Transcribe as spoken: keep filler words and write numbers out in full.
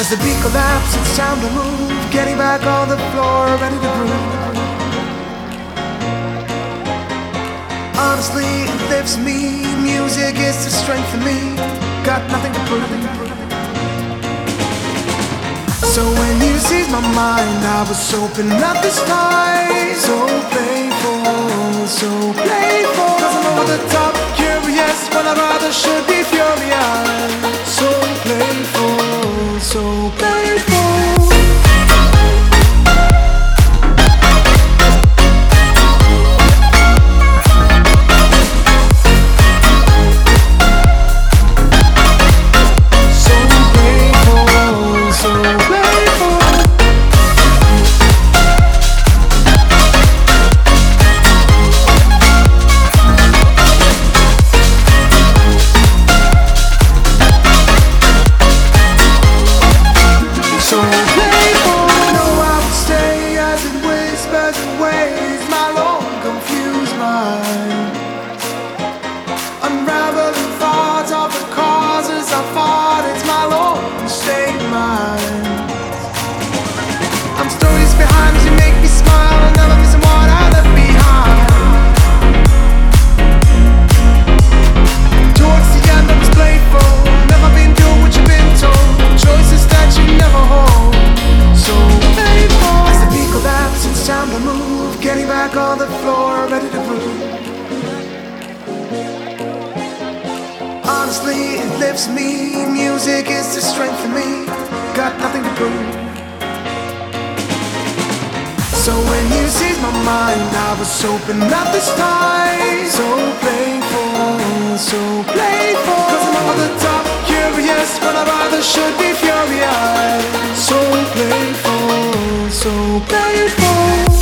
As the beat collapses, it's time to move, getting back on the floor, ready to groove. Honestly, it lifts me, music is the strength for me, got nothing to prove. So when you seize my mind, I was opening up the sky. So playful, so playful. Cause I'm over the top, curious, when I rather should be furious. So playful, so playful. Unraveling thoughts of the causes I fought. It's my lone state mind. I'm stories behind as you make me smile. I'll never miss what I left behind. Towards the end I was playful, never been doing what you've been told. Choices that you never hold. So playful. As the beat collapses, it's time to move, getting back on the floor, ready to prove. Honestly, it lifts me, music is the strength for me, got nothing to prove. So when you seize my mind, I was opening up the sky. So playful, so playful. Cause I'm over the top, curious, when I rather should be furious. So playful, so playful.